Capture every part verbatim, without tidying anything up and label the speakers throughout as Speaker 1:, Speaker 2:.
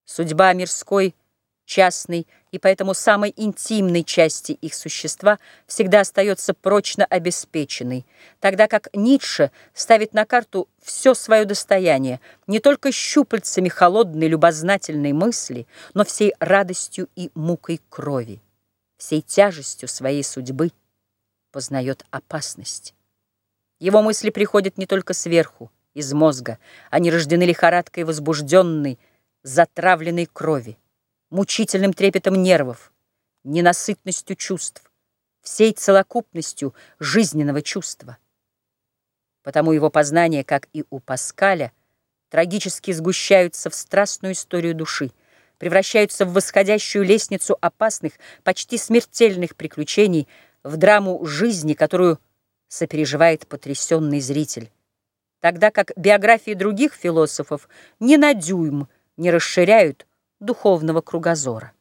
Speaker 1: Судьба мирской, частной и поэтому самой интимной части их существа всегда остается прочно обеспеченной, тогда как Ницше ставит на карту все свое достояние не только щупальцами холодной любознательной мысли, но всей радостью и мукой крови, всей тяжестью своей судьбы познает опасность. Его мысли приходят не только сверху, из мозга, они рождены лихорадкой возбужденной, затравленной крови, мучительным трепетом нервов, ненасытностью чувств, всей целокупностью жизненного чувства. Потому его познания, как и у Паскаля, трагически сгущаются в страстную историю души, превращаются в восходящую лестницу опасных, почти смертельных приключений, в драму жизни, которую сопереживает потрясенный зритель, тогда как биографии других философов ни на дюйм не расширяют духовного кругозора.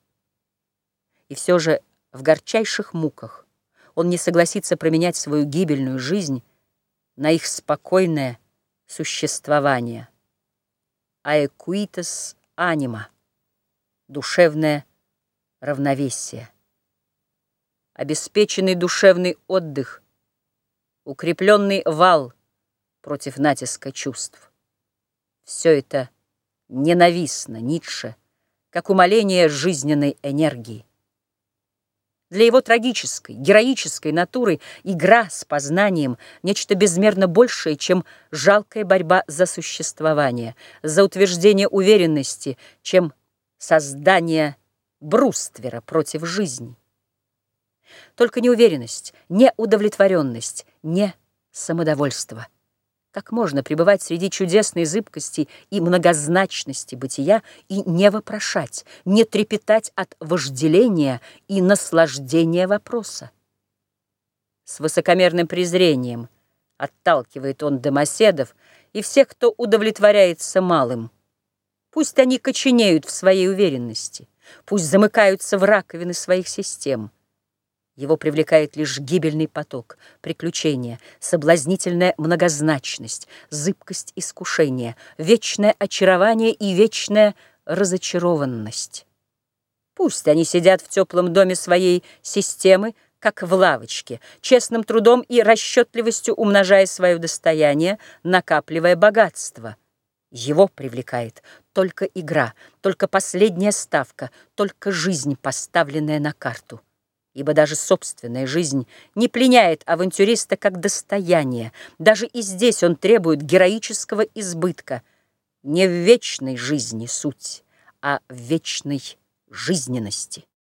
Speaker 1: И все же в горчайших муках он не согласится променять свою гибельную жизнь на их спокойное существование. Aequitas anima — душевное равновесие. Обеспеченный душевный отдых, укрепленный вал против натиска чувств. Все это ненавистно Ницше, как умаление жизненной энергии. Для его трагической, героической натуры игра с познанием — нечто безмерно большее, чем жалкая борьба за существование, за утверждение уверенности, чем создание бруствера против жизни. Только неуверенность, неудовлетворенность, не самодовольство. Как можно пребывать среди чудесной зыбкости и многозначности бытия и не вопрошать, не трепетать от вожделения и наслаждения вопроса? С высокомерным презрением отталкивает он домоседов и всех, кто удовлетворяется малым. Пусть они коченеют в своей уверенности, пусть замыкаются в раковины своих систем. Его привлекает лишь гибельный поток, приключения, соблазнительная многозначность, зыбкость искушения, вечное очарование и вечная разочарованность. Пусть они сидят в теплом доме своей системы, как в лавочке, честным трудом и расчетливостью умножая свое достояние, накапливая богатство. Его привлекает только игра, только последняя ставка, только жизнь, поставленная на карту. Ибо даже собственная жизнь не пленяет авантюриста как достояние. Даже и здесь он требует героического избытка. Не в вечной жизни суть, а в вечной жизненности.